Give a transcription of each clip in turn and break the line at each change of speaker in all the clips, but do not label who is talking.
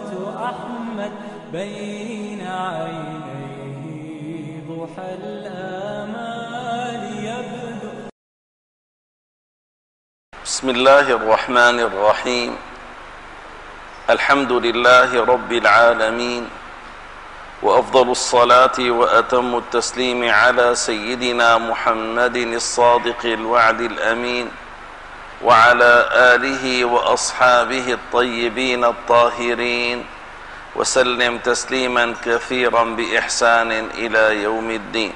أحمد بين عينيه ضحى الآمال يبدو.
بسم الله الرحمن الرحيم. الحمد لله رب العالمين، وأفضل الصلاة وأتم التسليم على سيدنا محمد الصادق الوعد الأمين، وعلى آله وأصحابه الطيبين الطاهرين، وسلم تسليما كثيرا بإحسان إلى يوم الدين.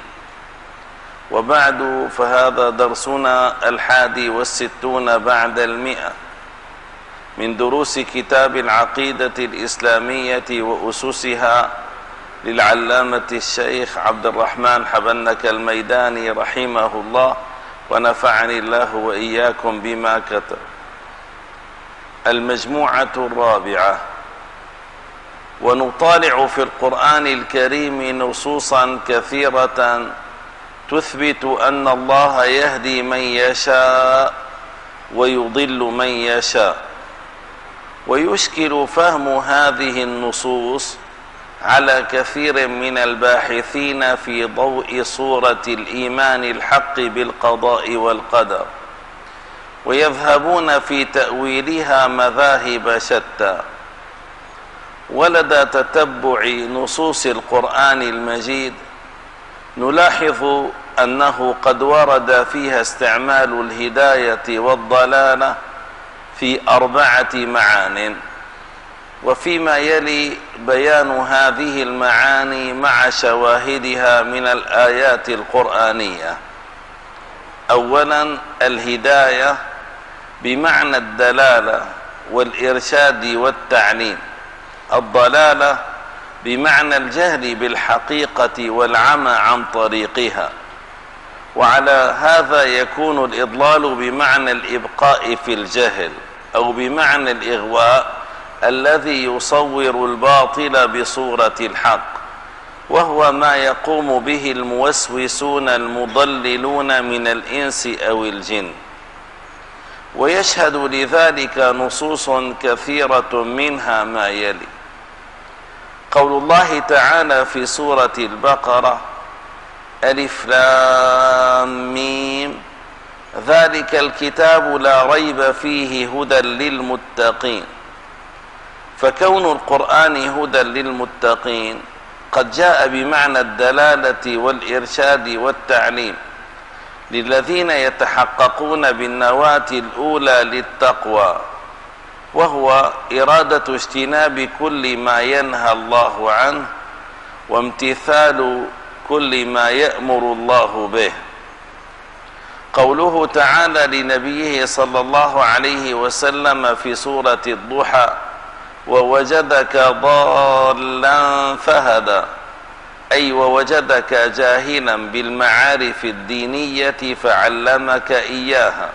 وبعد، فهذا درسنا 61 بعد 100 من دروس كتاب العقيدة الإسلامية وأسسها للعلامة الشيخ عبد الرحمن حبنك الميداني رحمه الله، ونفعني الله وإياكم بما كتب. المجموعة الرابعة. ونطالع في القرآن الكريم نصوصا كثيرة تثبت أن الله يهدي من يشاء ويضل من يشاء، ويشكل فهم هذه النصوص على كثير من الباحثين في ضوء صورة الإيمان الحق بالقضاء والقدر، ويذهبون في تأويلها مذاهب شتى. ولدى تتبع نصوص القرآن المجيد نلاحظ أنه قد ورد فيها استعمال الهداية والضلالة في 4 معان، وفيما يلي بيان هذه المعاني مع شواهدها من الآيات القرآنية. أولا، الهداية بمعنى الدلالة والإرشاد والتعليم، الضلالة بمعنى الجهل بالحقيقة والعمى عن طريقها. وعلى هذا يكون الإضلال بمعنى الإبقاء في الجهل، أو بمعنى الإغواء الذي يصور الباطل بصورة الحق، وهو ما يقوم به الموسوسون المضللون من الإنس أو الجن. ويشهد لذلك نصوص كثيرة، منها ما يلي: قول الله تعالى في سورة البقرة: ألف لام ميم ذلك الكتاب لا ريب فيه هدى للمتقين. فكون القرآن هدى للمتقين قد جاء بمعنى الدلالة والإرشاد والتعليم للذين يتحققون بالنواة الأولى للتقوى، وهو إرادة اجتناب كل ما ينهى الله عنه وامتثال كل ما يأمر الله به. قوله تعالى لنبيه صلى الله عليه وسلم في سورة الضحى: ووجدك ضالا فهدى، أي ووجدك جاهلا بالمعارف الدينية فعلمك إياها.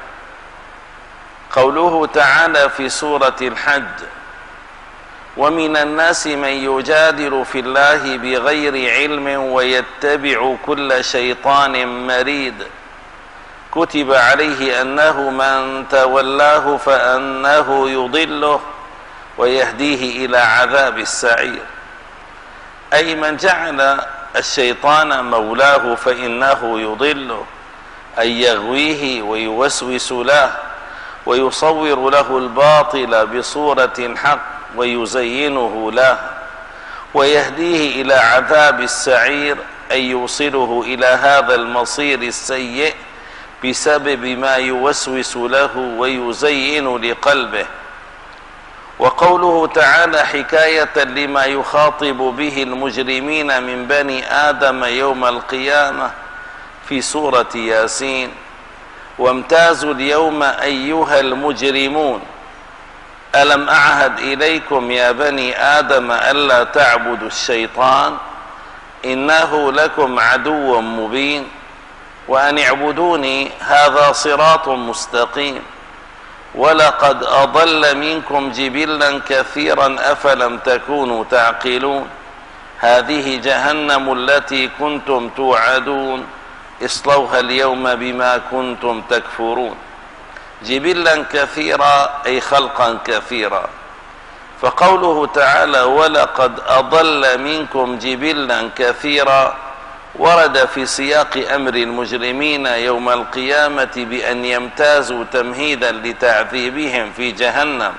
قوله تعالى في سورة الحج: ومن الناس من يجادل في الله بغير علم ويتبع كل شيطان مريد، كتب عليه أنه من تولاه فأنه يضله ويهديه إلى عذاب السعير. أي من جعل الشيطان مولاه فإنه يضله، أي يغويه ويوسوس له ويصور له الباطل بصورة الحق ويزينه له، ويهديه إلى عذاب السعير، أي يوصله إلى هذا المصير السيء بسبب ما يوسوس له ويزين لقلبه. وقوله تعالى حكاية لما يخاطب به المجرمين من بني آدم يوم القيامة في سورة ياسين: وامتازوا اليوم أيها المجرمون ألم أعهد إليكم يا بني آدم ألا تعبدوا الشيطان إنه لكم عدو مبين وأن اعبدوني هذا صراط مستقيم ولقد أضل منكم جبلا كثيرا أفلم تكونوا تعقلون هذه جهنم التي كنتم توعدون اصلوها اليوم بما كنتم تكفرون. جبلا كثيرا أي خلقا كثيرا، فقوله تعالى ولقد أضل منكم جبلا كثيرا ورد في سياق أمر المجرمين يوم القيامة بأن يمتازوا تمهيدا لتعذيبهم في جهنم.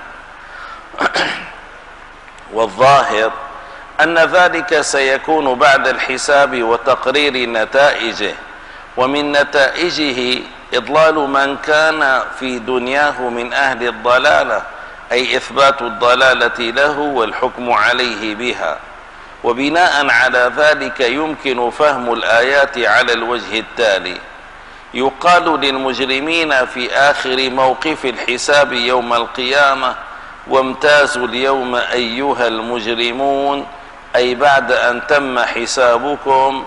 والظاهر أن ذلك سيكون بعد الحساب وتقرير نتائجه، ومن نتائجه إضلال من كان في دنياه من أهل الضلالة، أي إثبات الضلالة له والحكم عليه بها. وبناء على ذلك يمكن فهم الآيات على الوجه التالي: يقال للمجرمين في آخر موقف الحساب يوم القيامة وامتازوا اليوم أيها المجرمون، أي بعد أن تم حسابكم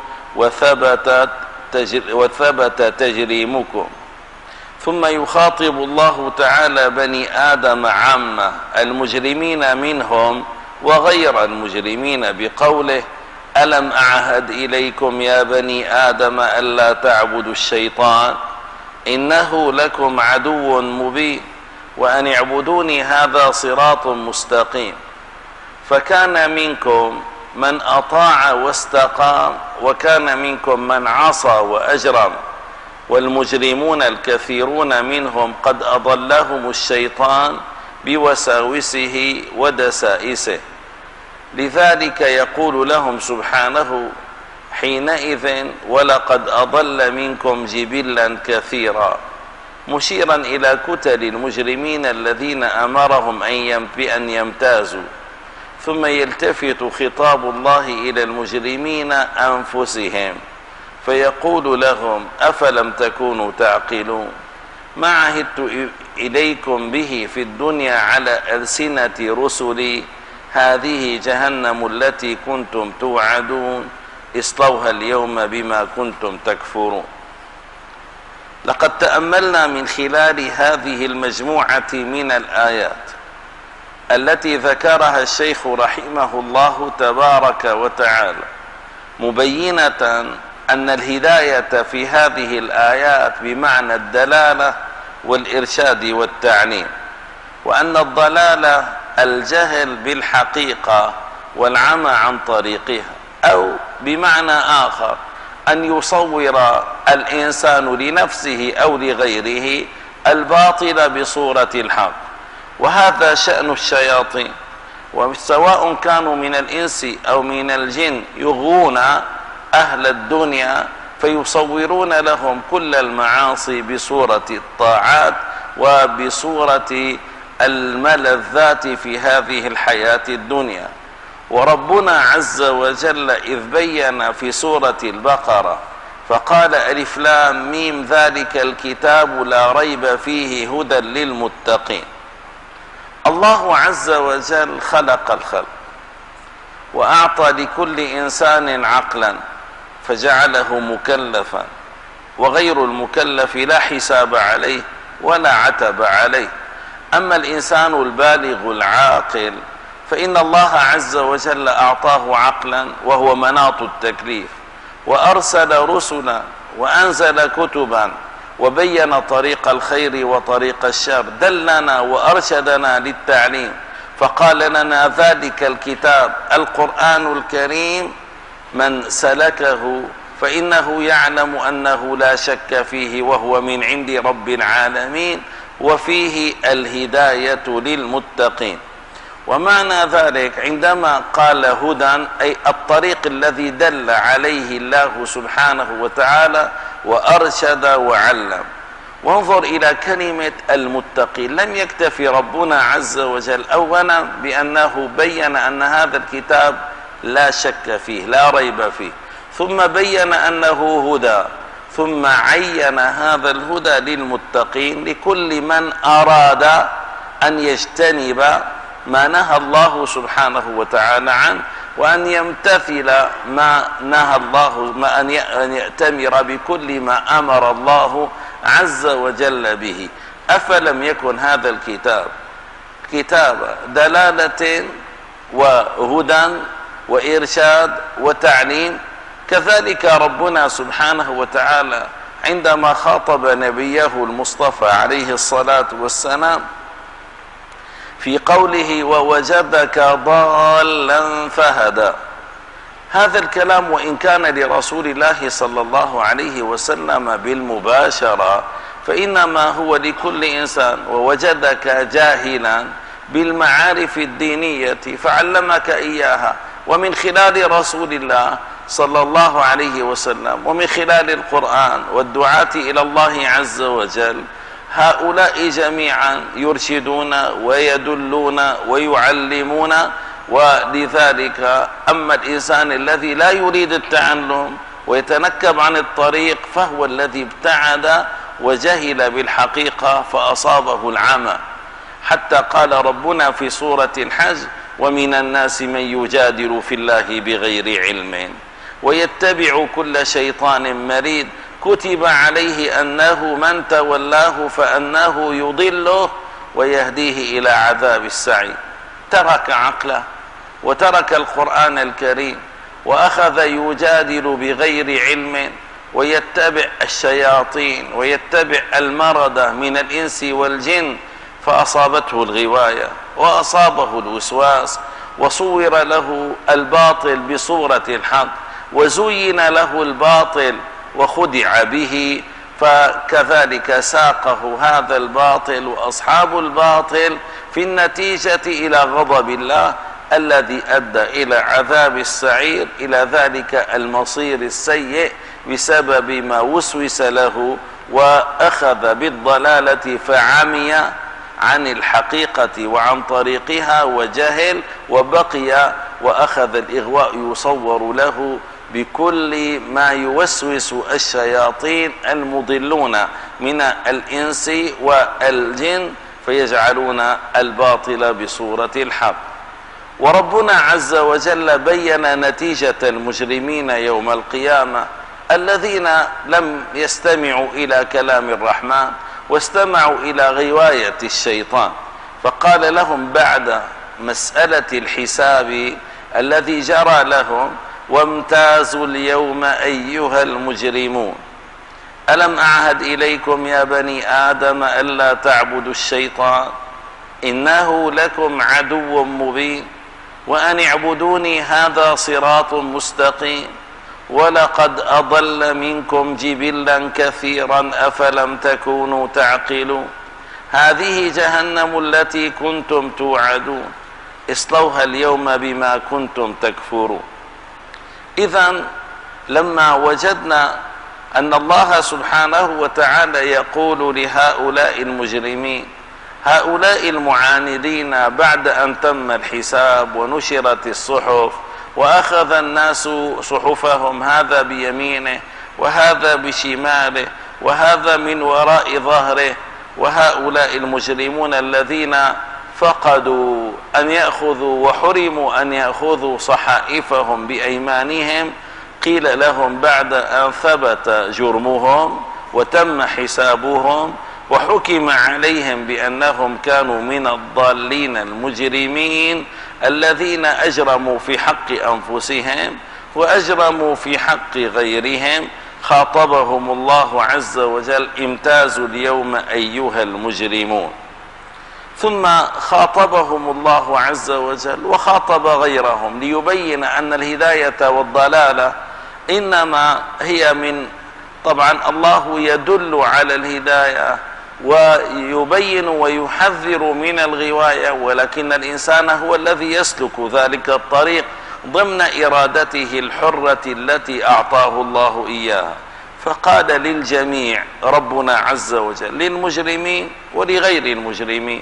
وثبت تجريمكم. ثم يخاطب الله تعالى بني آدم عامة، المجرمين منهم وغير المجرمين، بقوله ألم أعهد إليكم يا بني آدم ألا تعبدوا الشيطان إنه لكم عدو مبين وأن اعبدوني هذا صراط مستقيم. فكان منكم من أطاع واستقام، وكان منكم من عصى وأجرم، والمجرمون الكثيرون منهم قد أضلهم الشيطان بوساوسه ودسائسه. لذلك يقول لهم سبحانه حينئذ ولقد أضل منكم جبلا كثيرا، مشيرا إلى كتل المجرمين الذين أمرهم بأن يمتازوا. ثم يلتفت خطاب الله إلى المجرمين أنفسهم فيقول لهم أفلم تكونوا تعقلون؟ ما عهدت إليكم به في الدنيا على ألسنة رسلي هذه جهنم التي كنتم توعدون اصلوها اليوم بما كنتم تكفرون. لقد تأملنا من خلال هذه المجموعة من الآيات التي ذكرها الشيخ رحمه الله تبارك وتعالى، مبينة أن الهداية في هذه الآيات بمعنى الدلالة والإرشاد والتعليم، وأن الضلالة الجهل بالحقيقة والعمى عن طريقها، أو بمعنى آخر أن يصور الإنسان لنفسه أو لغيره الباطل بصورة الحق. وهذا شأن الشياطين، وسواء كانوا من الإنس أو من الجن يغوون أهل الدنيا فيصورون لهم كل المعاصي بصورة الطاعات وبصورة الملذات في هذه الحياة الدنيا. وربنا عز وجل إذ بين في سورة البقرة فقال ألف لام ميم ذلك الكتاب لا ريب فيه هدى للمتقين. الله عز وجل خلق الخلق وأعطى لكل إنسان عقلا فجعله مكلفا، وغير المكلف لا حساب عليه ولا عتب عليه. أما الإنسان البالغ العاقل فإن الله عز وجل أعطاه عقلا وهو مناط التكليف، وأرسل رسلا وأنزل كتبا وبين طريق الخير وطريق الشر، دلنا وأرشدنا للتعليم، فقال لنا ذلك الكتاب القرآن الكريم من سلكه فإنه يعلم أنه لا شك فيه وهو من عند رب العالمين وفيه الهداية للمتقين. ومعنى ذلك عندما قال هدى أي الطريق الذي دل عليه الله سبحانه وتعالى وأرشد وعلم. وانظر إلى كلمة المتقين، لم يكتفي ربنا عز وجل أولا بأنه بين أن هذا الكتاب لا شك فيه لا ريب فيه، ثم بين أنه هدى، ثم عين هذا الهدى للمتقين لكل من أراد أن يجتنب ما نهى الله سبحانه وتعالى عنه، وأن يمتثل ما نهى الله، أن يأتمر بكل ما أمر الله عز وجل به. أفلم يكن هذا الكتاب كتاب دلالة وهدى وإرشاد وتعليم؟ كذلك ربنا سبحانه وتعالى عندما خاطب نبيه المصطفى عليه الصلاة والسلام في قوله ووجدك ضالا فهدى. هذا الكلام وإن كان لرسول الله صلى الله عليه وسلم بالمباشرة فإنما هو لكل إنسان. ووجدك جاهلا بالمعارف الدينية فعلمك إياها، ومن خلال رسول الله صلى الله عليه وسلم ومن خلال القرآن والدعاة إلى الله عز وجل هؤلاء جميعا يرشدون ويدلون ويعلمون. ولذلك أما الإنسان الذي لا يريد التعلم ويتنكب عن الطريق فهو الذي ابتعد وجهل بالحقيقة فأصابه العمى. حتى قال ربنا في سورة الحج ومن الناس من يجادل في الله بغير علم ويتبع كل شيطان مريد كتب عليه أنه من تولاه فأنه يضله ويهديه إلى عذاب السعير. ترك عقله وترك القرآن الكريم وأخذ يجادل بغير علم ويتبع الشياطين ويتبع المردة من الإنس والجن، فأصابته الغواية وأصابه الوسواس وصور له الباطل بصورة الحق وزين له الباطل وخدع به، فكذلك ساقه هذا الباطل وأصحاب الباطل في النتيجة إلى غضب الله الذي أدى إلى عذاب السعير، إلى ذلك المصير السيء بسبب ما وسوس له وأخذ بالضلالة فعمي عن الحقيقة وعن طريقها وجهل وبقي وأخذ الإغواء يصور له بكل ما يوسوس الشياطين المضلون من الإنس والجن فيجعلون الباطل بصورة الحق. وربنا عز وجل بين نتيجة المجرمين يوم القيامة الذين لم يستمعوا إلى كلام الرحمن واستمعوا إلى غواية الشيطان، فقال لهم بعد مسألة الحساب الذي جرى لهم وامتازوا اليوم أيها المجرمون ألم أعهد إليكم يا بني آدم ألا تعبدوا الشيطان إنه لكم عدو مبين وأن اعبدوني هذا صراط مستقيم ولقد أضل منكم جبلا كثيرا أفلم تكونوا تعقلون هذه جهنم التي كنتم توعدون اصلوها اليوم بما كنتم تكفرون. إذن لما وجدنا أن الله سبحانه وتعالى يقول لهؤلاء المجرمين هؤلاء المعاندين بعد أن تم الحساب ونشرت الصحف وأخذ الناس صحفهم هذا بيمينه وهذا بشماله وهذا من وراء ظهره، وهؤلاء المجرمون الذين فقدوا أن يأخذوا وحرموا أن يأخذوا صحائفهم بأيمانهم قيل لهم بعد أن ثبت جرمهم وتم حسابهم وحكم عليهم بأنهم كانوا من الضالين المجرمين الذين أجرموا في حق أنفسهم وأجرموا في حق غيرهم، خاطبهم الله عز وجل امتازوا اليوم أيها المجرمون. ثم خاطبهم الله عز وجل وخاطب غيرهم ليبين أن الهداية والضلالة إنما هي من طبعا الله يدل على الهداية ويبين ويحذر من الغواية، ولكن الإنسان هو الذي يسلك ذلك الطريق ضمن إرادته الحرة التي أعطاه الله إياها. فقال للجميع ربنا عز وجل للمجرمين ولغير المجرمين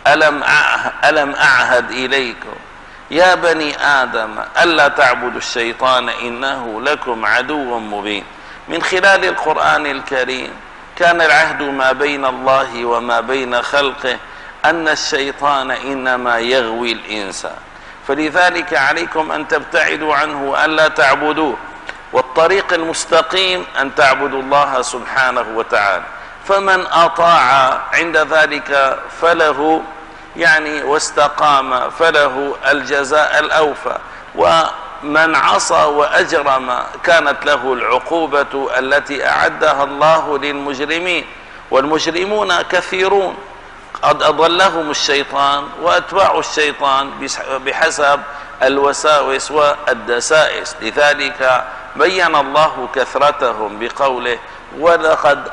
ألم أعهد إليكم يا بني آدم ألا تعبدوا الشيطان إنه لكم عدو مبين. من خلال القرآن الكريم كان العهد ما بين الله وما بين خلقه أن الشيطان إنما يغوي الإنسان، فلذلك عليكم أن تبتعدوا عنه وألا تعبدوه، والطريق المستقيم أن تعبدوا الله سبحانه وتعالى. فمن أطاع عند ذلك فله واستقام فله الجزاء الأوفى، ومن عصى وأجرم كانت له العقوبة التي أعدها الله للمجرمين، والمجرمون كثيرون قد أضلهم الشيطان وأتباع الشيطان بحسب الوساوس والدسائس. لذلك بين الله كثرتهم بقوله ولقد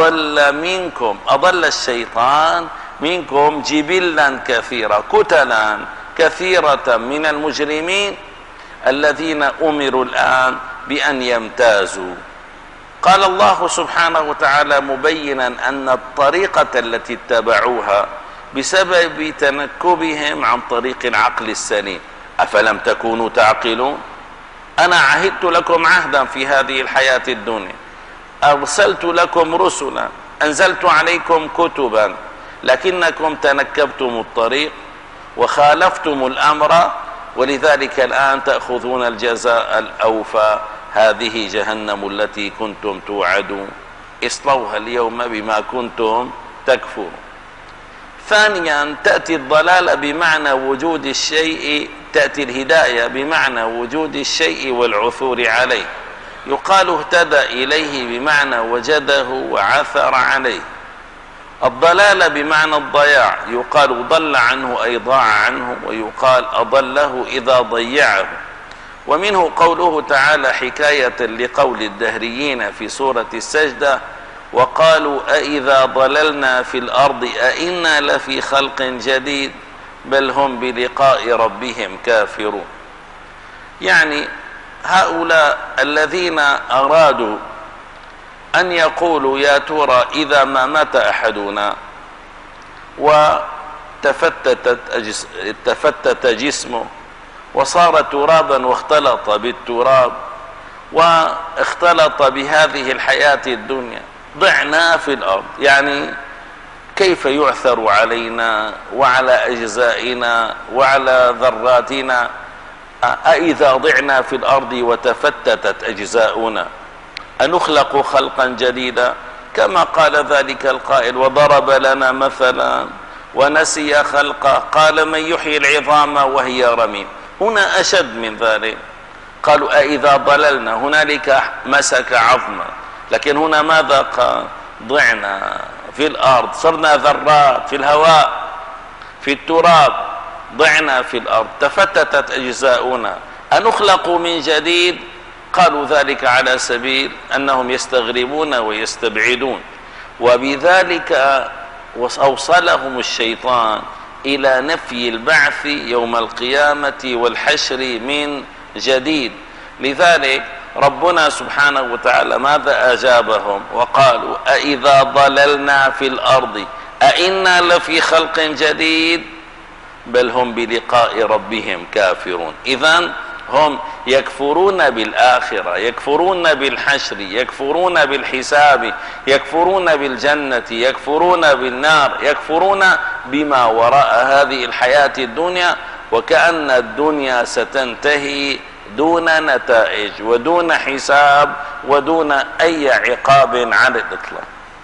أضل الشيطان منكم جبلا كثيرا، كتلا كثيرة من المجرمين الذين أمروا الآن بأن يمتازوا. قال الله سبحانه وتعالى مبينا أن الطريقة التي اتبعوها بسبب تنكبهم عن طريق العقل السليم. أفلم تكونوا تعقلون؟ أنا عهدت لكم عهدا في هذه الحياة الدنيا، أرسلت لكم رسلا، أنزلت عليكم كتبا، لكنكم تنكبتم الطريق وخالفتم الأمر، ولذلك الآن تأخذون الجزاء الأوفى. هذه جهنم التي كنتم توعدون اصلوها اليوم بما كنتم تكفرون. ثانيا تأتي الضلالة بمعنى وجود الشيء، تأتي الهداية بمعنى وجود الشيء والعثور عليه. يقال اهتدى إليه بمعنى وجده وعثر عليه. الضلالة بمعنى الضياع، يقال ضل عنه أي ضاع عنه، ويقال أضله إذا ضيعه. ومنه قوله تعالى حكاية لقول الدهريين في سورة السجدة وقالوا أإذا ضللنا في الأرض أإنا لفي خلق جديد بل هم بلقاء ربهم كافرون. يعني هؤلاء الذين أرادوا أن يقولوا يا ترى إذا ما مات أحدنا وتفتت جسمه وصار ترابا واختلط بالتراب واختلط بهذه الحياة الدنيا، ضعنا في الأرض، يعني كيف يعثر علينا وعلى أجزائنا وعلى ذراتنا؟ أإذا ضعنا في الأرض وتفتتت أجزاؤنا أنخلق خلقا جديدا؟ كما قال ذلك القائل وضرب لنا مثلا ونسي خلقه قال من يحيي العظام وهي رميم. هنا أشد من ذلك، قالوا أإذا ضللنا، هنالك مسك عظما، لكن هنا ماذا قال؟ ضعنا في الأرض، صرنا ذرات في الهواء في التراب، ضعنا في الأرض تفتتت أجزاؤنا أنخلق من جديد. قالوا ذلك على سبيل أنهم يستغربون ويستبعدون، وبذلك أوصلهم الشيطان إلى نفي البعث يوم القيامة والحشر من جديد. لذلك ربنا سبحانه وتعالى ماذا أجابهم؟ وقالوا أإذا ضللنا في الأرض أإنا لفي خلق جديد بل هم بلقاء ربهم كافرون. إذن هم يكفرون بالآخرة، يكفرون بالحشر، يكفرون بالحساب، يكفرون بالجنة، يكفرون بالنار، يكفرون بما وراء هذه الحياة الدنيا، وكأن الدنيا ستنتهي دون نتائج ودون حساب ودون أي عقاب على الإطلاق.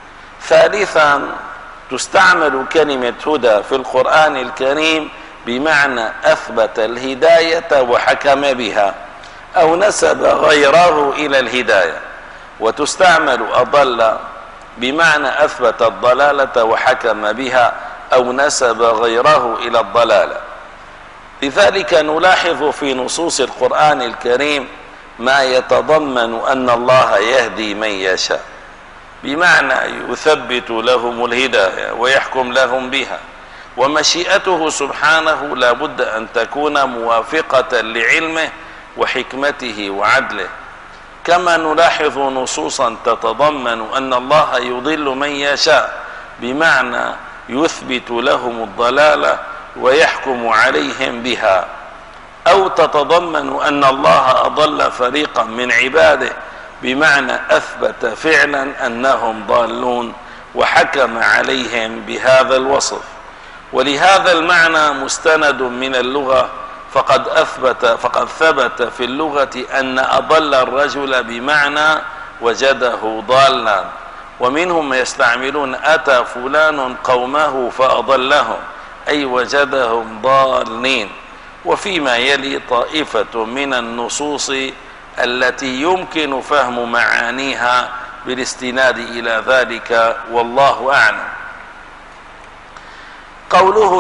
ثالثا تستعمل كلمة هدى في القرآن الكريم بمعنى أثبت الهداية وحكم بها أو نسب غيره إلى الهداية، وتستعمل أضل بمعنى أثبت الضلالة وحكم بها أو نسب غيره إلى الضلالة. لذلك نلاحظ في نصوص القرآن الكريم ما يتضمن أن الله يهدي من يشاء، بمعنى يثبت لهم الهداية ويحكم لهم بها، ومشيئته سبحانه لا بد أن تكون موافقة لعلمه وحكمته وعدله. كما نلاحظ نصوصا تتضمن أن الله يضل من يشاء، بمعنى يثبت لهم الضلالة ويحكم عليهم بها، أو تتضمن أن الله أضل فريقا من عباده، بمعنى أثبت فعلا أنهم ضالون وحكم عليهم بهذا الوصف. ولهذا المعنى مستند من اللغة، فقد ثبت في اللغة أن أضل الرجل بمعنى وجده ضالا، ومنهم يستعملون أتى فلان قومه فأضلهم، أي وجدهم ضالين. وفيما يلي طائفة من النصوص التي يمكن فهم معانيها بالاستناد إلى ذلك، والله أعلم. قوله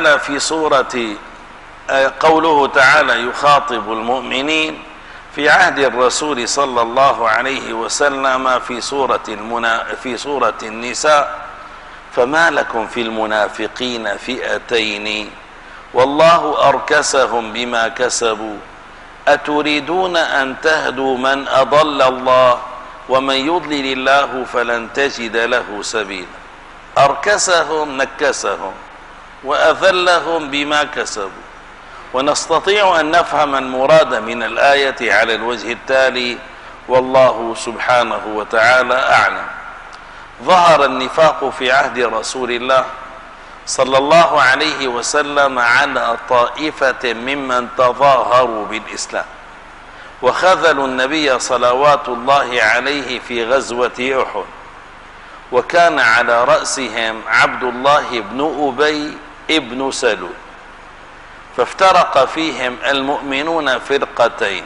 تعالى يخاطب المؤمنين في عهد الرسول صلى الله عليه وسلم في سورة النساء: فما لكم في المنافقين فئتين والله أركسهم بما كسبوا أتريدون أن تهدوا من أضل الله ومن يضلل الله فلن تجد له سبيلا. أركسهم نكسهم وأذلهم بما كسبوا. ونستطيع أن نفهم المراد من الآية على الوجه التالي، والله سبحانه وتعالى أعلم. ظهر النفاق في عهد رسول الله صلى الله عليه وسلم على طائفة ممن تظاهروا بالإسلام وخذلوا النبي صلوات الله عليه في غزوة أحد، وكان على رأسهم عبد الله بن أبي بن سلول. فافترق فيهم المؤمنون فرقتين: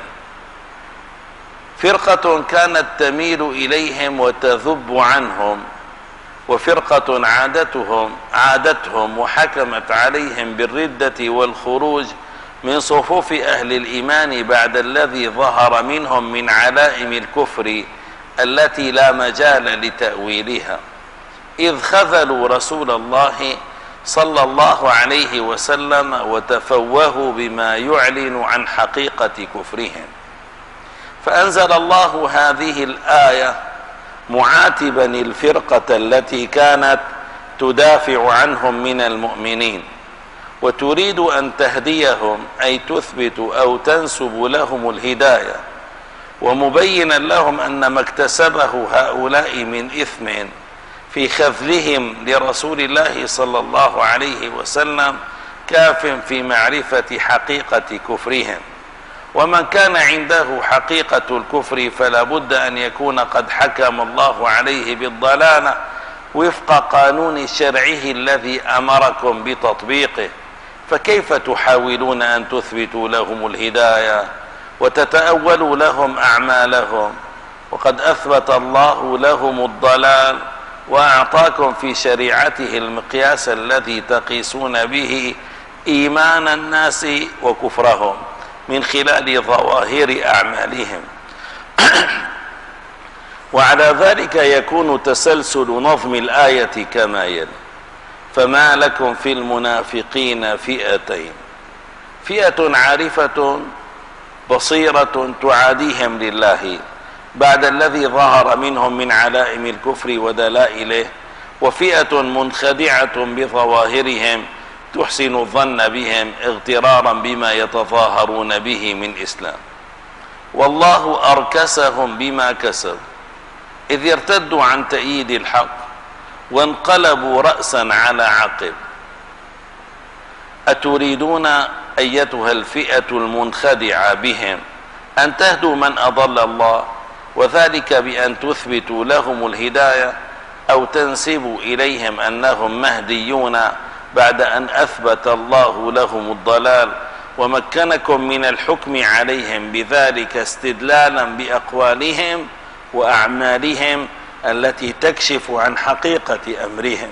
فرقة كانت تميل إليهم وتذب عنهم، وفرقة عادتهم وحكمت عليهم بالردة والخروج من صفوف أهل الإيمان بعد الذي ظهر منهم من علائم الكفر التي لا مجال لتأويلها، إذ خذلوا رسول الله صلى الله عليه وسلم وتفوهوا بما يعلن عن حقيقة كفرهم. فأنزل الله هذه الآية معاتبا الفرقة التي كانت تدافع عنهم من المؤمنين وتريد أن تهديهم، أي تثبت أو تنسب لهم الهداية، ومبينا لهم أن ما اكتسبه هؤلاء من إثم في خذلهم لرسول الله صلى الله عليه وسلم كاف في معرفة حقيقة كفرهم. ومن كان عنده حقيقة الكفر فلا بد أن يكون قد حكم الله عليه بالضلالة وفق قانون شرعه الذي أمركم بتطبيقه، فكيف تحاولون أن تثبتوا لهم الهداية وتتأولوا لهم أعمالهم وقد أثبت الله لهم الضلال وأعطاكم في شريعته المقياس الذي تقيسون به إيمان الناس وكفرهم من خلال ظواهر أعمالهم. وعلى ذلك يكون تسلسل نظم الآية كما يلي: فما لكم في المنافقين فئتين، فئة عارفة بصيرة تعاديهم لله بعد الذي ظهر منهم من علائم الكفر ودلائله، وفئة منخدعة بظواهرهم تحسن الظن بهم اغترارا بما يتظاهرون به من إسلام. والله أركسهم بما كسبوا، إذ ارتدوا عن تأييد الحق وانقلبوا رأسا على عقب. أتريدون أيتها الفئة المنخدعة بهم أن تهدوا من أضل الله، وذلك بأن تثبتوا لهم الهداية أو تنسبوا إليهم أنهم مهديون بعد أن أثبت الله لهم الضلال ومكنكم من الحكم عليهم بذلك استدلالا بأقوالهم وأعمالهم التي تكشف عن حقيقة أمرهم.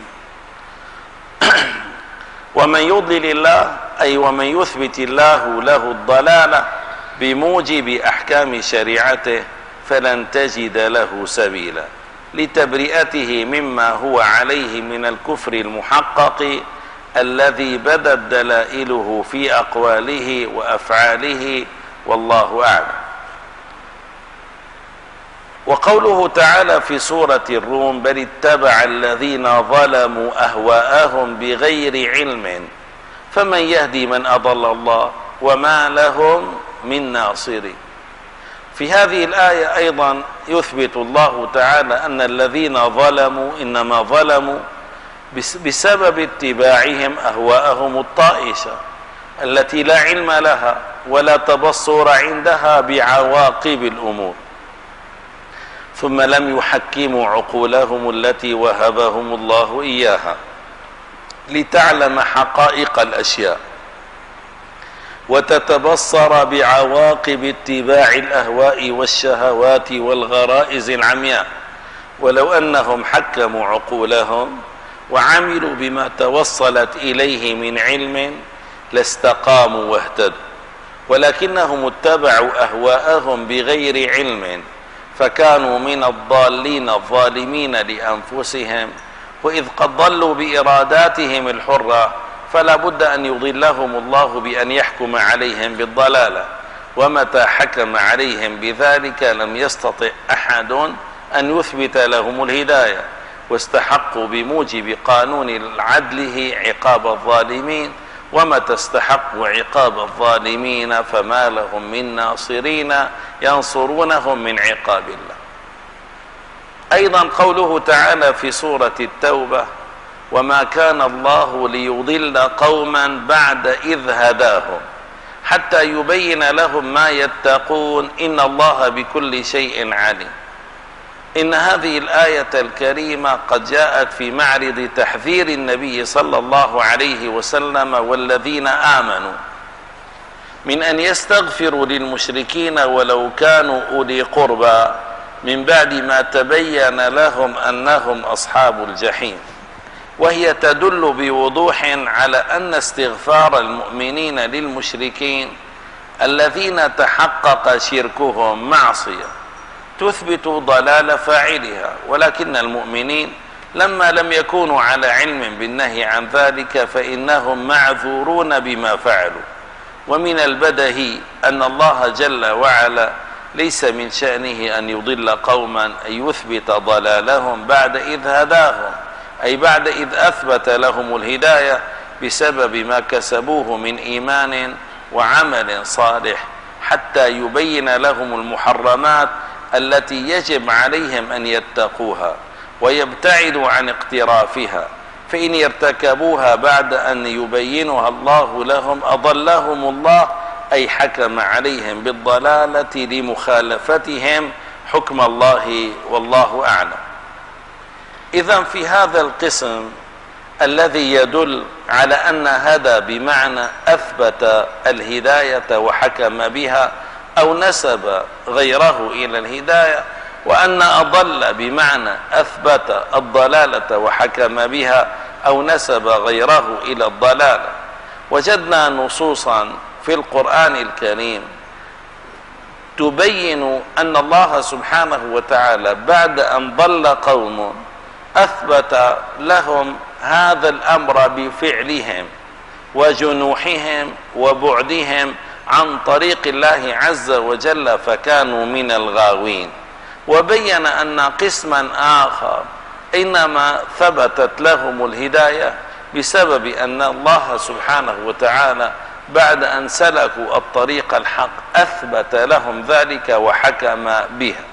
ومن يضلل الله، أي ومن يثبت الله له الضلالة بموجب أحكام شريعته فلن تجد له سبيلا لتبرئته مما هو عليه من الكفر المحقق الذي بدت دلائله في أقواله وأفعاله، والله أعلم. وقوله تعالى في سورة الروم: بل اتبع الذين ظلموا أهواءهم بغير علم فمن يهدي من أضل الله وما لهم من ناصرين. في هذه الآية أيضا يثبت الله تعالى أن الذين ظلموا إنما ظلموا بسبب اتباعهم أهواءهم الطائشة التي لا علم لها ولا تبصر عندها بعواقب الأمور، ثم لم يحكموا عقولهم التي وهبهم الله إياها لتعلم حقائق الأشياء وتتبصر بعواقب اتباع الأهواء والشهوات والغرائز العمياء. ولو أنهم حكموا عقولهم وعملوا بما توصلت إليه من علم لاستقاموا واهتدوا، ولكنهم اتبعوا أهواءهم بغير علم فكانوا من الضالين الظالمين لأنفسهم. وإذ قد ضلوا بإراداتهم الحرة فلا بد أن يضلهم الله بأن يحكم عليهم بالضلالة، ومتى حكم عليهم بذلك لم يستطع أحد أن يثبت لهم الهداية، واستحقوا بموجب قانون عدله عقاب الظالمين، ومتى استحقوا عقاب الظالمين فما لهم من ناصرين ينصرونهم من عقاب الله. أيضا قوله تعالى في سورة التوبة: وما كان الله ليضل قوما بعد إذ هداهم حتى يبين لهم ما يتقون إن الله بكل شيء عليم. إن هذه الآية الكريمة قد جاءت في معرض تحذير النبي صلى الله عليه وسلم والذين آمنوا من أن يستغفروا للمشركين ولو كانوا أولي قربى من بعد ما تبين لهم أنهم أصحاب الجحيم، وهي تدل بوضوح على أن استغفار المؤمنين للمشركين الذين تحقق شركهم معصية تثبت ضلال فاعلها، ولكن المؤمنين لما لم يكونوا على علم بالنهي عن ذلك فإنهم معذورون بما فعلوا. ومن البدهي أن الله جل وعلا ليس من شأنه أن يضل قوما أن يثبت ضلالهم بعد إذ هداهم، أي بعد إذ أثبت لهم الهداية بسبب ما كسبوه من إيمان وعمل صالح، حتى يبين لهم المحرمات التي يجب عليهم أن يتقوها ويبتعدوا عن اقترافها، فإن ارتكبوها بعد أن يبينها الله لهم أضلهم الله، أي حكم عليهم بالضلالة لمخالفتهم حكم الله، والله أعلم. إذن في هذا القسم الذي يدل على أن هدى بمعنى أثبت الهداية وحكم بها أو نسب غيره إلى الهداية، وأن أضل بمعنى أثبت الضلالة وحكم بها أو نسب غيره إلى الضلالة، وجدنا نصوصا في القرآن الكريم تبين أن الله سبحانه وتعالى بعد أن ضل قوم أثبت لهم هذا الأمر بفعلهم وجنوحهم وبعدهم عن طريق الله عز وجل فكانوا من الغاوين، وبين أن قسما آخر إنما ثبتت لهم الهداية بسبب أن الله سبحانه وتعالى بعد أن سلكوا الطريق الحق أثبت لهم ذلك وحكم بها.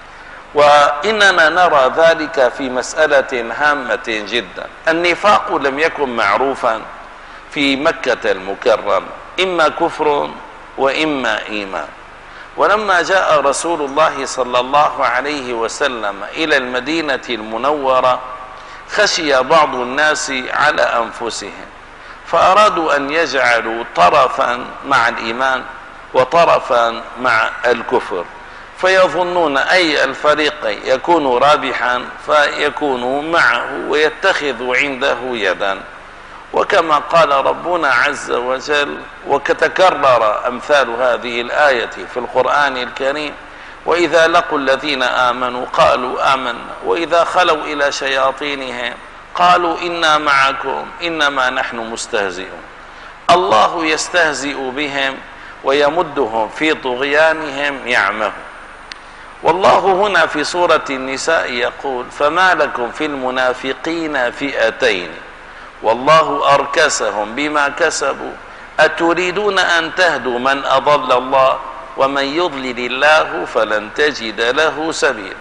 وإننا نرى ذلك في مسألة هامة جدا. النفاق لم يكن معروفا في مكة المكرمة، إما كفر وإما إيمان، ولما جاء رسول الله صلى الله عليه وسلم إلى المدينة المنورة خشي بعض الناس على أنفسهم فأرادوا أن يجعلوا طرفا مع الإيمان وطرفا مع الكفر، فيظنون أي الفريقين يكون رابحا فيكونوا معه ويتخذوا عنده يدا. وكما قال ربنا عز وجل وكتكرر أمثال هذه الآية في القرآن الكريم: وإذا لقوا الذين آمنوا قالوا آمنا وإذا خلوا إلى شياطينهم قالوا إنا معكم إنما نحن مستهزئون. الله يستهزئ بهم ويمدهم في طغيانهم يعمهون. والله هنا في سورة النساء يقول: فما لكم في المنافقين فئتين والله أركسهم بما كسبوا أتريدون أن تهدوا من أضل الله ومن يضلل الله فلن تجد له سبيلا.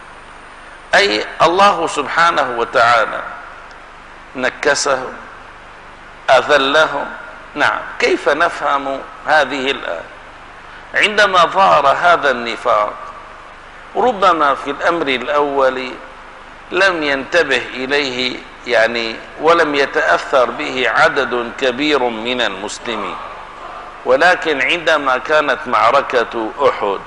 أي الله سبحانه وتعالى نكسهم أذلهم. نعم، كيف نفهم هذه الآية؟ عندما ظهر هذا النفاق ربما في الأمر الأول لم ينتبه إليه ولم يتأثر به عدد كبير من المسلمين، ولكن عندما كانت معركة أحد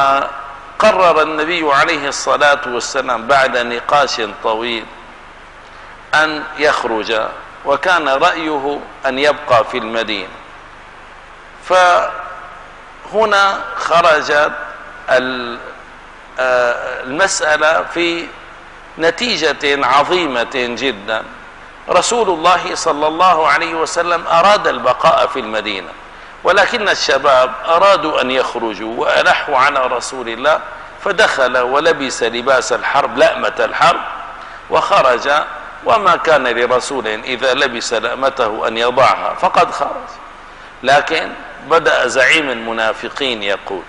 وقرر النبي عليه الصلاة والسلام بعد نقاش طويل أن يخرج، وكان رأيه أن يبقى في المدينة. فهنا خرجت المسألة في نتيجة عظيمة جدا. رسول الله صلى الله عليه وسلم أراد البقاء في المدينة، ولكن الشباب أرادوا أن يخرجوا وألحوا على رسول الله، فدخل ولبس لباس الحرب، لأمة الحرب، وخرج. وما كان لرسول إذا لبس لأمته أن يضعها فقد خرج. لكن بدأ زعيم المنافقين يقول: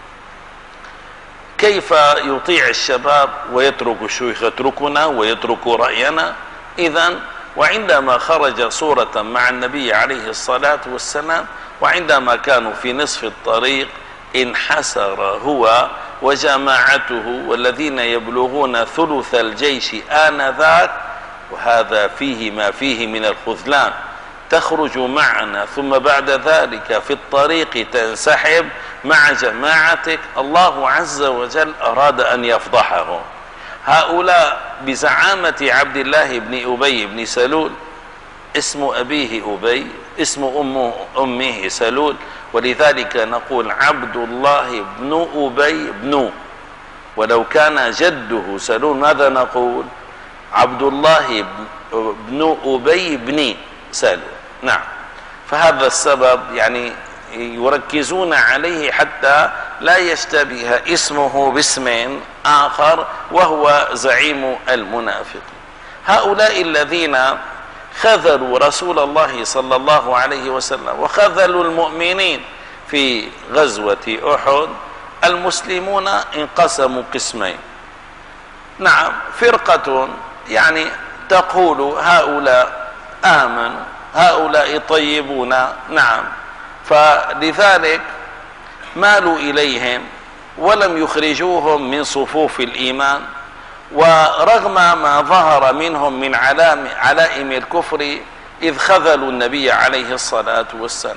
كيف يطيع الشباب ويترك الشيوخ، يتركنا ويترك رأينا؟ إذن وعندما خرج صورة مع النبي عليه الصلاة والسلام، وعندما كانوا في نصف الطريق انحسر هو وجماعته والذين يبلغون ثلث الجيش آنذاك، وهذا فيه ما فيه من الخذلان. تخرج معنا ثم بعد ذلك في الطريق تنسحب مع جماعتك. الله عز وجل أراد أن يفضحهم. هؤلاء بزعامة عبد الله بن أبي بن سلول، اسم أبيه أبي، اسم أمه سلول، ولذلك نقول عبد الله بن أبي بن. ولو كان جده سلول ماذا نقول؟ عبد الله بن أبي بن سلول. نعم. فهذا السبب يعني يركزون عليه حتى لا يشتبه اسمه باسم آخر وهو زعيم المنافقين. هؤلاء الذين خذلوا رسول الله صلى الله عليه وسلم وخذلوا المؤمنين في غزوة أحد، المسلمون انقسموا قسمين. نعم، فرقة يعني تقول هؤلاء آمنوا، هؤلاء طيبون، نعم، فلذلك مالوا إليهم ولم يخرجوهم من صفوف الإيمان، ورغم ما ظهر منهم من علائم الكفر إذ خذلوا النبي عليه الصلاة والسلام.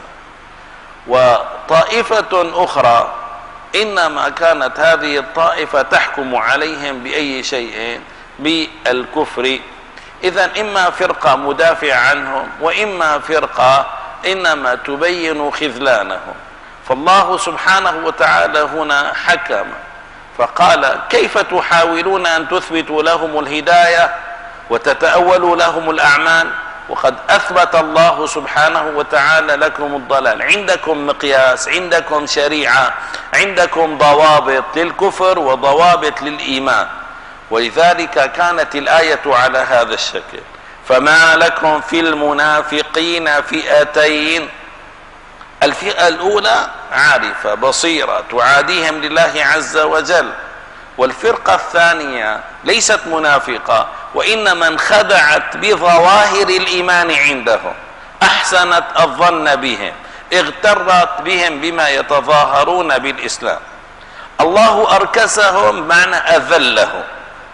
وطائفة أخرى إنما كانت هذه الطائفة تحكم عليهم بأي شيء؟ بالكفر. إذن إما فرقة مدافع عنهم، وإما فرقة إنما تبين خذلانهم. فالله سبحانه وتعالى هنا حكم فقال: كيف تحاولون أن تثبتوا لهم الهداية وتتأولوا لهم الأعمال وقد أثبت الله سبحانه وتعالى لكم الضلال؟ عندكم مقياس، عندكم شريعة، عندكم ضوابط للكفر وضوابط للإيمان. ولذلك كانت الآية على هذا الشكل: فما لكم في المنافقين فئتين. الفئة الأولى عارفة بصيرة تعاديهم لله عز وجل، والفرقة الثانية ليست منافقة وإنما انخدعت بظواهر الإيمان عندهم، أحسنت الظن بهم، اغترت بهم بما يتظاهرون بالإسلام. الله أركسهم معنى أذلهم،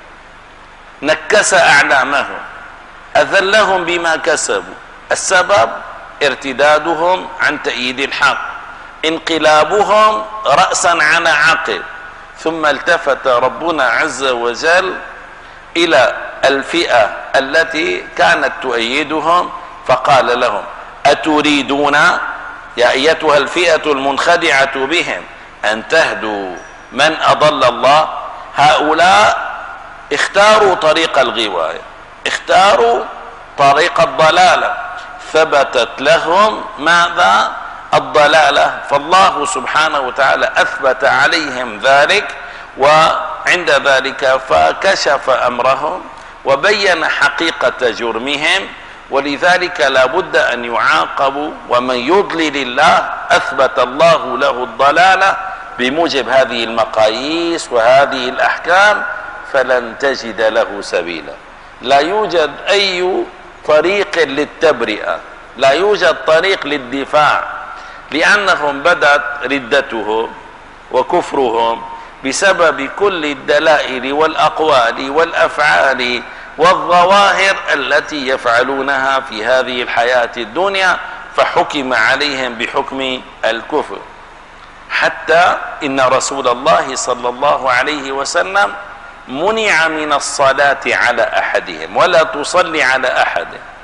نكس أعلامهم، أذلهم بما كسبوا. السبب ارتدادهم عن تأييد الحق، انقلابهم رأسا على عقب. ثم التفت ربنا عز وجل إلى الفئة التي كانت تؤيدهم فقال لهم: أتريدون يا أيتها الفئة المنخدعة بهم أن تهدوا من أضل الله؟ هؤلاء اختاروا طريق الغواية، اختاروا طريق الضلالة، ثبتت لهم ماذا؟ الضلالة. فالله سبحانه وتعالى أثبت عليهم ذلك، وعند ذلك فكشف أمرهم وبين حقيقة جرمهم. ولذلك لا بد أن يعاقبوا، ومن يضلل الله أثبت الله له الضلالة بموجب هذه المقاييس وهذه الأحكام، فلن تجد له سبيلا. لا يوجد أي طريق للتبرئة، لا يوجد طريق للدفاع، لأنهم بدت ردتهم وكفرهم بسبب كل الدلائل والأقوال والأفعال والظواهر التي يفعلونها في هذه الحياة الدنيا، فحكم عليهم بحكم الكفر. حتى إن رسول الله صلى الله عليه وسلم منع من الصلاة على أحدهم، ولا تصلي على أحد.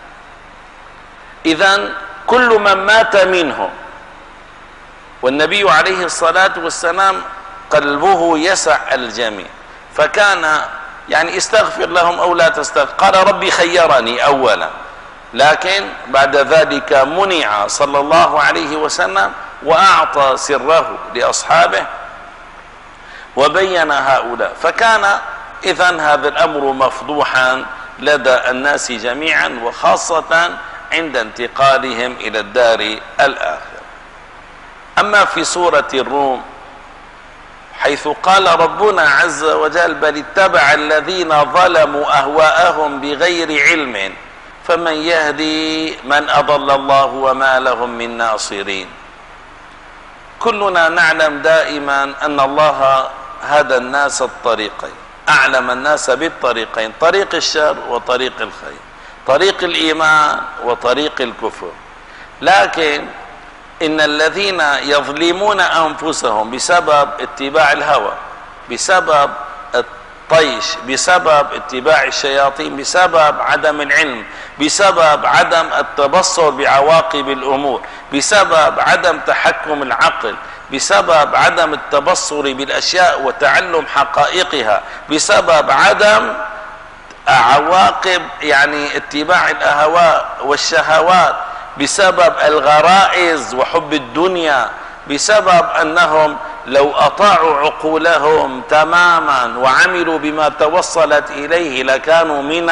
إذن كل من مات منهم، والنبي عليه الصلاة والسلام قلبه يسع الجميع، فكان يعني استغفر لهم أو لا تستغفر، قال ربي خيرني أولا، لكن بعد ذلك منع صلى الله عليه وسلم وأعطى سره لأصحابه وبين هؤلاء. فكان إذن هذا الأمر مفضوحا لدى الناس جميعا، وخاصة عند انتقالهم إلى الدار الآخرة. أما في سورة الروم حيث قال ربنا عز وجل بل اتبع الذين ظلموا أهواءهم بغير علم فمن يهدي من أضل الله وما لهم من ناصرين. كلنا نعلم دائما أن الله هدى الناس الطريقين، أعلم الناس بالطريقين، طريق الشر وطريق الخير، طريق الإيمان وطريق الكفر. لكن إن الذين يظلمون أنفسهم بسبب اتباع الهوى، بسبب الطيش، بسبب اتباع الشياطين، بسبب عدم العلم، بسبب عدم التبصر بعواقب الأمور، بسبب عدم تحكم العقل، بسبب عدم التبصر بالأشياء وتعلم حقائقها، بسبب عدم عواقب يعني اتباع الأهواء والشهوات، بسبب الغرائز وحب الدنيا، بسبب أنهم لو أطاعوا عقولهم تماما وعملوا بما توصلت إليه لكانوا من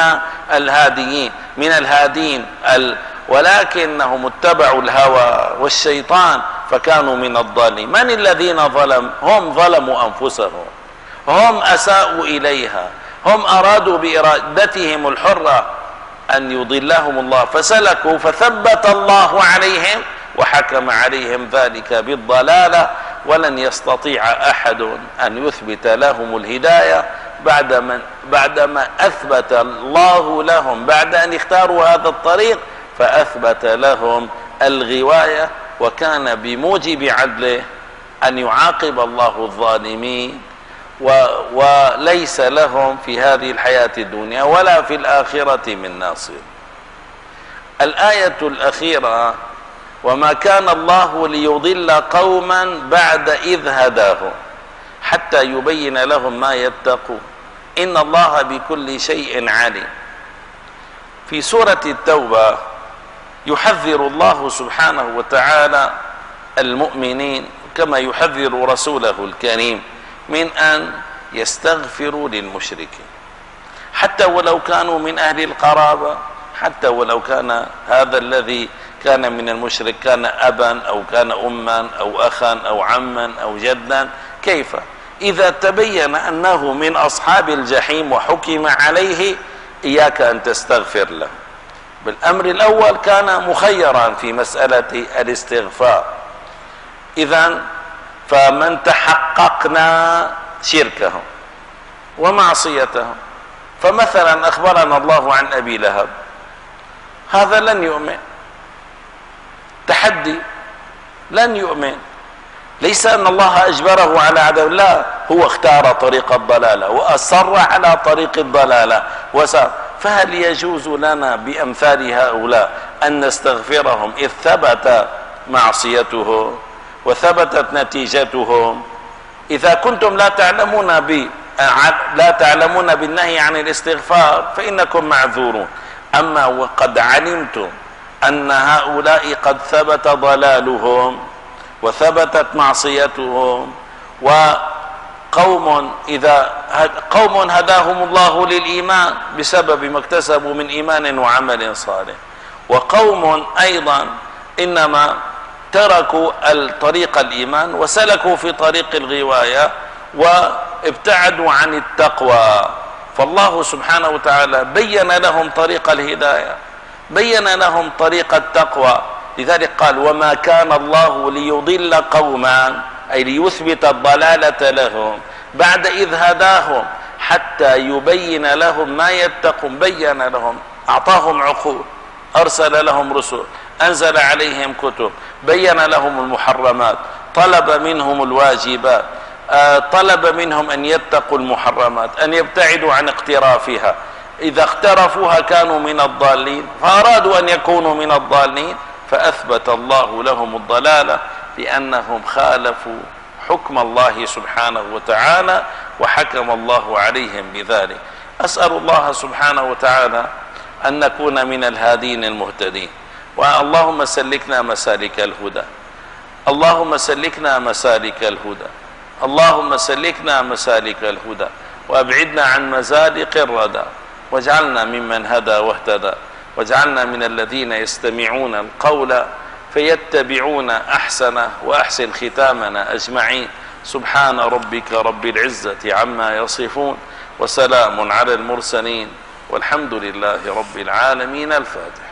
الهادين، ولكنهم اتبعوا الهوى والشيطان فكانوا من الضالين. من الذين هم ظلموا أنفسهم، هم أساءوا إليها، هم أرادوا بإرادتهم الحرة أن يضلهم الله فسلكوا، فثبت الله عليهم وحكم عليهم ذلك بالضلالة، ولن يستطيع أحد أن يثبت لهم الهداية بعدما أثبت الله لهم، بعد أن اختاروا هذا الطريق فأثبت لهم الغواية، وكان بموجب عدله أن يعاقب الله الظالمين، وليس لهم في هذه الحياة الدنيا ولا في الآخرة من ناصر. الآية الأخيرة وما كان الله ليضل قوما بعد إذ هداهم حتى يبين لهم ما يتقون إن الله بكل شيء عليم. في سورة التوبة يحذر الله سبحانه وتعالى المؤمنين كما يحذر رسوله الكريم من أن يستغفروا للمشركين، حتى ولو كانوا من أهل القرابة، حتى ولو كان هذا الذي كان من المشرك كان أبا أو كان أما أو أخا أو عما أو جدا. كيف إذا تبين أنه من أصحاب الجحيم وحكم عليه إياك أن تستغفر له؟ بالأمر الأول كان مخيرا في مسألة الاستغفار. إذن فمن تحققنا شركهم ومعصيتهم، فمثلا أخبرنا الله عن أبي لهب، هذا لن يؤمن، تحدي لن يؤمن، ليس أن الله أجبره على عدم، لا، هو اختار طريق الضلالة وأصر على طريق الضلالة وسار. فهل يجوز لنا بأمثال هؤلاء أن نستغفرهم إذ ثبت معصيته وثبتت نتيجتهم؟ إذا كنتم لا تعلمون بالنهي عن الاستغفار فإنكم معذورون. أما وقد علمتم أن هؤلاء قد ثبت ضلالهم وثبتت معصيتهم، وقوم قوم هداهم الله للإيمان بسبب ما اكتسبوا من إيمان وعمل صالح، وقوم أيضا إنما تركوا طريق الإيمان وسلكوا في طريق الغواية وابتعدوا عن التقوى. فالله سبحانه وتعالى بين لهم طريق الهداية، بين لهم طريق التقوى. لذلك قال وما كان الله ليضل قوما، أي ليثبت الضلالة لهم بعد إذ هداهم حتى يبين لهم ما يتقون. بين لهم، أعطاهم عقول، أرسل لهم رسل، أنزل عليهم كتب، بين لهم المحرمات، طلب منهم الواجبات، طلب منهم أن يتقوا المحرمات، أن يبتعدوا عن اقترافها. إذا اقترفوها كانوا من الضالين، فأرادوا أن يكونوا من الضالين فأثبت الله لهم الضلالة لأنهم خالفوا حكم الله سبحانه وتعالى وحكم الله عليهم بذلك. أسأل الله سبحانه وتعالى أن نكون من الهادين المهتدين. اللهم سلكنا مسالك الهدى، اللهم سلكنا مسالك الهدى، اللهم سلكنا مسالك الهدى، وأبعدنا عن مزالق الردى، واجعلنا ممن هدى واهتدى، واجعلنا من الذين يستمعون القول فيتبعون أحسنه، وأحسن ختامنا أجمعين. سبحان ربك رب العزة عما يصفون، وسلام على المرسلين، والحمد لله رب العالمين. الفاتحة.